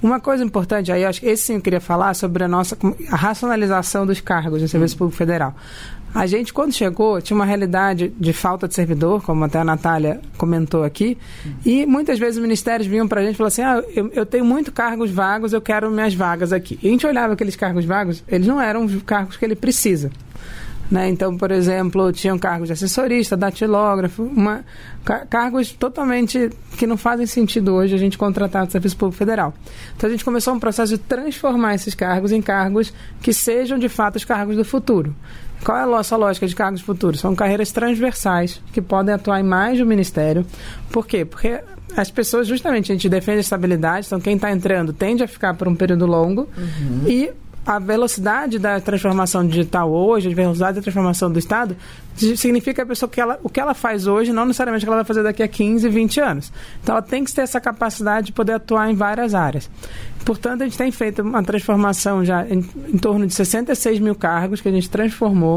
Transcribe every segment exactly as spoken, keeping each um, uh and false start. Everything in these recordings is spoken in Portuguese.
Uma coisa importante, aí acho que esse sim eu queria falar sobre a nossa a racionalização dos cargos no Serviço Público Federal. A gente, quando chegou, tinha uma realidade de falta de servidor, como até a Natália comentou aqui, e muitas vezes os ministérios vinham para a gente e falavam assim, ah, eu, eu tenho muitos cargos vagos, eu quero minhas vagas aqui. E a gente olhava aqueles cargos vagos, eles não eram os cargos que ele precisa. Né? Então, por exemplo, tinham cargos de assessorista, datilógrafo, uma, car- cargos totalmente que não fazem sentido hoje a gente contratar do Serviço Público Federal. Então, a gente começou um processo de transformar esses cargos em cargos que sejam, de fato, os cargos do futuro. Qual é a nossa lógica de cargos futuros? São carreiras transversais que podem atuar em mais de um ministério. Por quê? Porque as pessoas, justamente, a gente defende a estabilidade, então quem está entrando tende a ficar por um período longo uhum. e a velocidade da transformação digital hoje, a velocidade da transformação do Estado, significa que a pessoa que ela, o que ela faz hoje, não necessariamente o que ela vai fazer daqui a quinze, vinte anos. Então, ela tem que ter essa capacidade de poder atuar em várias áreas. Portanto, a gente tem feito uma transformação já em, em torno de sessenta e seis mil cargos que a gente transformou,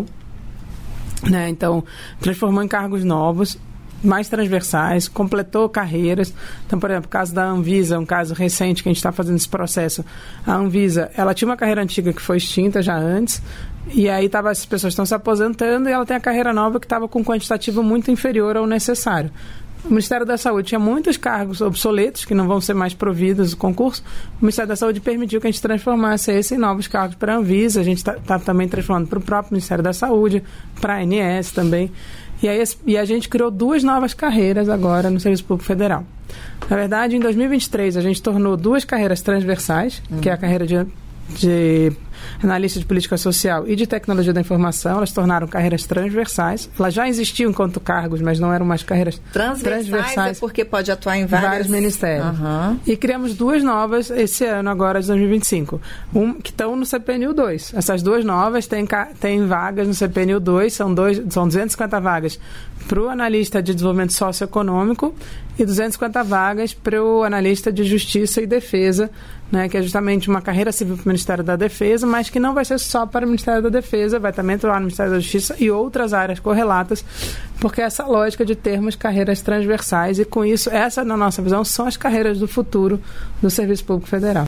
né? Então, transformou em cargos novos, mais transversais, completou carreiras. Então, por exemplo, o caso da Anvisa, um caso recente que a gente está fazendo esse processo. A Anvisa, ela tinha uma carreira antiga que foi extinta já antes, e aí tava, as pessoas estão se aposentando e ela tem a carreira nova que estava com um quantitativo muito inferior ao necessário. O Ministério da Saúde tinha muitos cargos obsoletos que não vão ser mais providos no concurso. O Ministério da Saúde permitiu que a gente transformasse esse em novos cargos para a Anvisa. A gente está tá também transformando para o próprio Ministério da Saúde, para a A N S também. E, aí, e a gente criou duas novas carreiras agora no Serviço Público Federal. Na verdade, em dois mil e vinte e três, a gente tornou duas carreiras transversais, hum. que é a carreira de, de analista de política social e de tecnologia da informação. Elas tornaram carreiras transversais. Elas já existiam enquanto cargos, mas não eram mais carreiras transversais. Transversais é porque pode atuar em várias... vários ministérios. Uhum. E criamos duas novas esse ano, agora de dois mil e vinte e cinco, um, que estão no C P N U dois. Essas duas novas têm, têm vagas no C P N U dois, são, dois, são duzentas e cinquenta vagas para o analista de desenvolvimento socioeconômico e duzentas e cinquenta vagas para o analista de justiça e defesa, né, que é justamente uma carreira civil para o Ministério da Defesa, mas que não vai ser só para o Ministério da Defesa, vai também atuar no Ministério da Justiça e outras áreas correlatas, porque essa lógica de termos carreiras transversais, e com isso, essa, na nossa visão, são as carreiras do futuro do Serviço Público Federal.